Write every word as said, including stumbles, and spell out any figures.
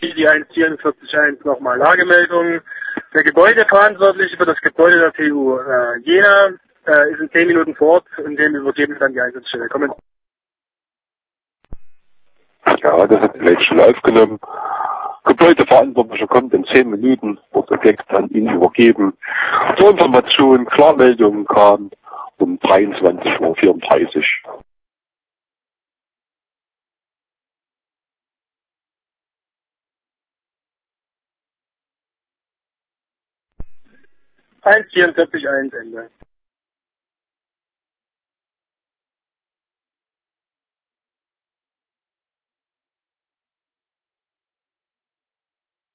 die eins vierundvierzig eins nochmal Lagemeldung. Der Gebäudeverantwortliche für das Gebäude der T U äh, Jena äh, ist in zehn Minuten vor Ort und dem übergeben wir dann die Einsatzstelle. Kommen. Ja, das hat gleich schon aufgenommen. Gebäudeverantwortlicher kommt in zehn Minuten, wird Objekt an ihn übergeben. Zur Information, Klarmeldung kam um dreiundzwanzig Uhr vierunddreißig. eins vierundvierzig eins Ende.